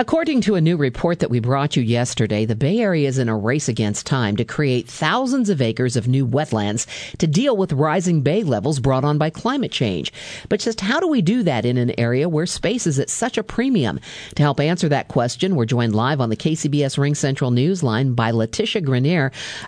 According to a new report that we brought you yesterday, the Bay Area is in a race against time to create thousands of acres of new wetlands to deal with rising bay levels brought on by climate change. But just how do we do that in an area where space is at such a premium? To help answer that question, we're joined live on the KCBS Ring Central Newsline by Letitia Grenier,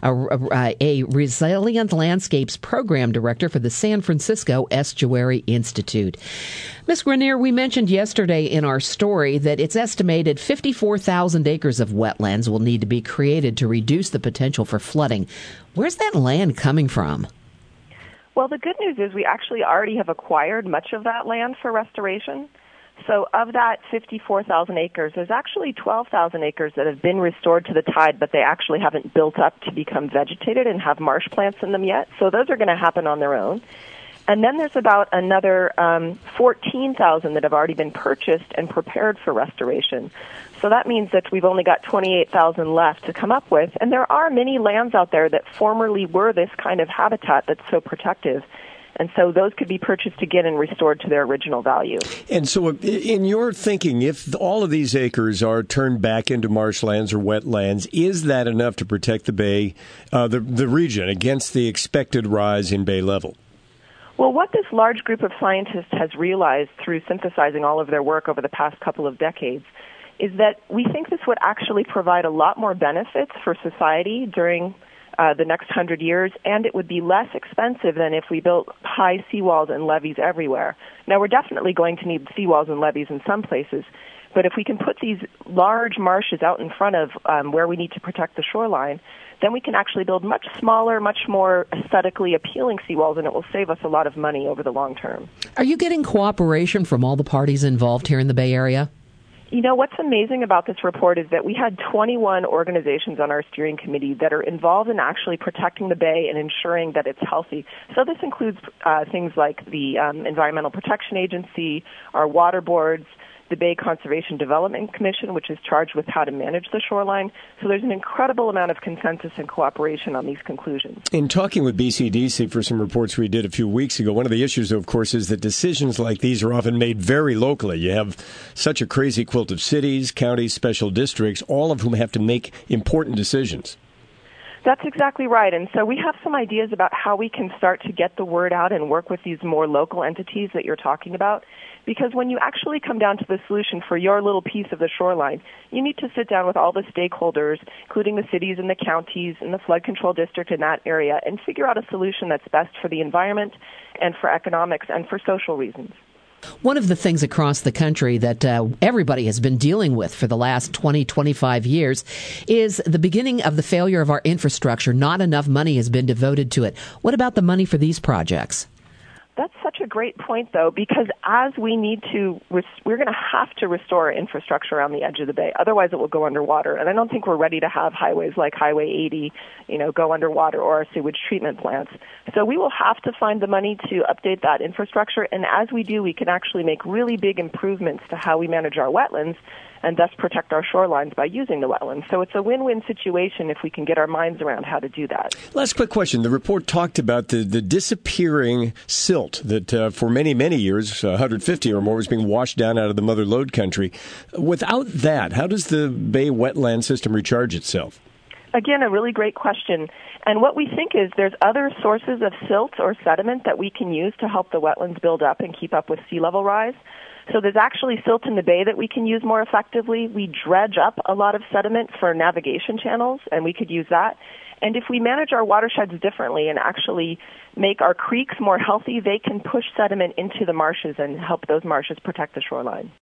a Resilient Landscapes Program Director for the San Francisco Estuary Institute. Ms. Grenier, we mentioned yesterday in our story that it's estimated 54,000 acres of wetlands will need to be created to reduce the potential for flooding. Where's that land coming from? Well, the good news is we actually already have acquired much of that land for restoration. So of that 54,000 acres, there's actually 12,000 acres that have been restored to the tide, but they actually haven't built up to become vegetated and have marsh plants in them yet. So those are going to happen on their own. And then there's about another 14,000 that have already been purchased and prepared for restoration. So that means that we've only got 28,000 left to come up with. And there are many lands out there that formerly were this kind of habitat that's so protective. And so those could be purchased again and restored to their original value. And so in your thinking, if all of these acres are turned back into marshlands or wetlands, is that enough to protect the bay, the region, against the expected rise in bay level? Well, what this large group of scientists has realized through synthesizing all of their work over the past couple of decades is that we think this would actually provide a lot more benefits for society during the next 100 years, and it would be less expensive than if we built high seawalls and levees everywhere. Now, we're definitely going to need seawalls and levees in some places, but if we can put these large marshes out in front of where we need to protect the shoreline, then we can actually build much smaller, much more aesthetically appealing seawalls, and it will save us a lot of money over the long term. Are you getting cooperation from all the parties involved here in the Bay Area? You know, what's amazing about this report is that we had 21 organizations on our steering committee that are involved in actually protecting the bay and ensuring that it's healthy. So this includes things like the Environmental Protection Agency, our water boards, the Bay Conservation Development Commission, which is charged with how to manage the shoreline. So there's an incredible amount of consensus and cooperation on these conclusions. In talking with BCDC for some reports we did a few weeks ago, one of the issues, of course, is that decisions like these are often made very locally. You have such a crazy quilt of cities, counties, special districts, all of whom have to make important decisions. That's exactly right. And so we have some ideas about how we can start to get the word out and work with these more local entities that you're talking about. Because when you actually come down to the solution for your little piece of the shoreline, you need to sit down with all the stakeholders, including the cities and the counties and the flood control district in that area, and figure out a solution that's best for the environment and for economics and for social reasons. One of the things across the country that everybody has been dealing with for the last 20, 25 years is the beginning of the failure of our infrastructure. Not enough money has been devoted to it. What about the money for these projects? That's such a great point, though, because as we need to, we're going to have to restore infrastructure around the edge of the bay. Otherwise, it will go underwater. And I don't think we're ready to have highways like Highway 80, go underwater, or our sewage treatment plants. So we will have to find the money to update that infrastructure. And as we do, we can actually make really big improvements to how we manage our wetlands and thus protect our shorelines by using the wetlands. So it's a win-win situation if we can get our minds around how to do that. Last quick question. The report talked about the disappearing silt that for many, many years, 150 or more, was being washed down out of the mother lode country. Without that, how does the bay wetland system recharge itself? Again, a really great question. And what we think is there's other sources of silt or sediment that we can use to help the wetlands build up and keep up with sea level rise. So there's actually silt in the bay that we can use more effectively. We dredge up a lot of sediment for navigation channels, and we could use that. And if we manage our watersheds differently and actually make our creeks more healthy, they can push sediment into the marshes and help those marshes protect the shoreline.